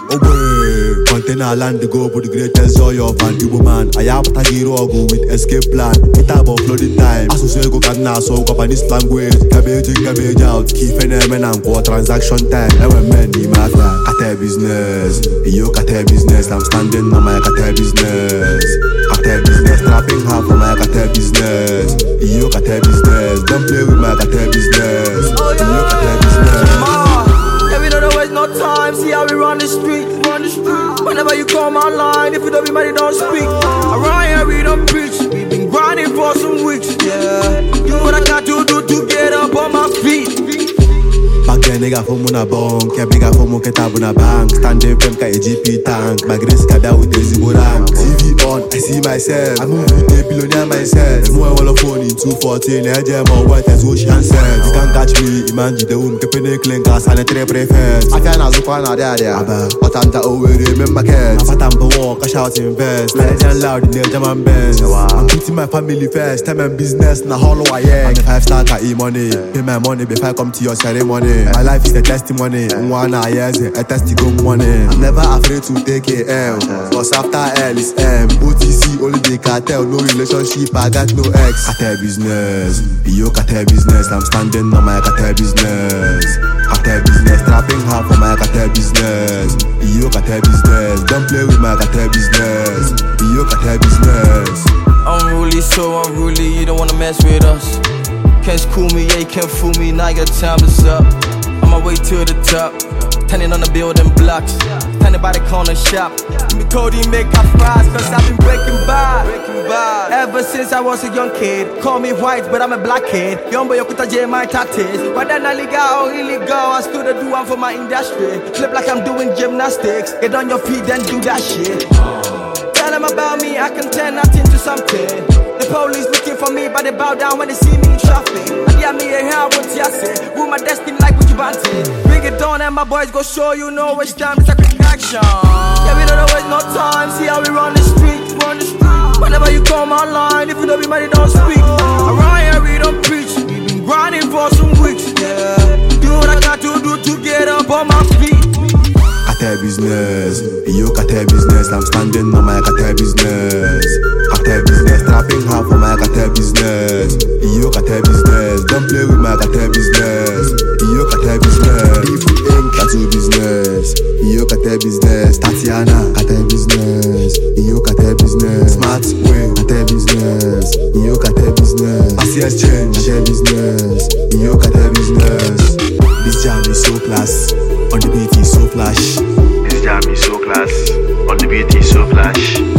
Oh boy, container land to go for the greatest joy of an Igbo man. I have to go with escape plan. It about flooding time. As we say go can now so go Japanese language. Cabbage out. Keep men and go transaction time. And when men in mafia, cartel business. Yo cartel business. I'm standing on my cartel business. Cartel business. Trapping half for my cartel business. Yo cartel business. Don't play with my cartel business. Yo cartel business. No time, see how we run the street. Whenever you come online, if you don't be mad, you don't speak. Around here we don't preach. We've been grinding for some weeks, yeah. Do what I got to do to get up on my feet. Back then, nigga from Muna Bonk, yeah, bigger from Moketabuna Bank. Standing from a GP tank, my grace kada with the Ziborang. TV on, I see myself. I move with a billionaire myself. The more I want phone in 214, I jam on what as ocean says. You can't catch me, imagine the womb, keeping a clean gas and a tray prefers. I can't ask for another there, but I'm the over remember kids. I'm for walk, I shout invest. Legend loud in the German Benz. I'm putting my family first, time and business, na hollow I am. 5-star e-money, pay my money before I come to your ceremony. My life is a testimony. One years a testimony money. I'm never afraid to take a L, cause after L is M. OTC only the cartel, no relationship, I got no ex. Cartel business, yo cartel business. I'm standing on my cartel business. Cartel business, trapping hard for my cartel business. Yo cartel business, don't play with my cartel business. Yo cartel business. Unruly, so unruly, you don't wanna mess with us. Can't school me, yeah, you can't fool me, now your time is up. On my way to the top, turning on the building blocks, standing by the corner shop. Me Cody make our fries, cause I've been breaking by. Ever since I was a young kid. Call me white, but I'm a black kid. Young boy, you could J my tattoos. Whether na legal or illegal, I still do one for my industry. Flip like I'm doing gymnastics. Get on your feet, then do that shit. Tell them about me, I can turn that into something. The police looking for me, but they bow down when they see me in traffic. And yeah, me here, I want to say, rule my destiny like what you wanted. Bring it on and my boys go show you know which time it's a quick action. Yeah, we don't waste no time, see how we run the street. Whenever you come online, if you don't be mad, you don't speak. Around here, we don't preach. We've been grinding for some weeks, yeah. Do what I got to do to get up on my feet. Cartel business, yo cartel business. I'm standing on my cartel business. Cartel business, trapping hard for my cartel business. Yo cartel business, don't play with my cartel business. Yo cartel business, People Inc. Tattoo business. Yo cartel business, Tatiana cartel business. Yo cartel business, Smart Way cartel business. Yo cartel business, ACS Change cartel business. Yo cartel business. This jam is so class, on the beat is so flash. This jam is so class, on the beat is so flash.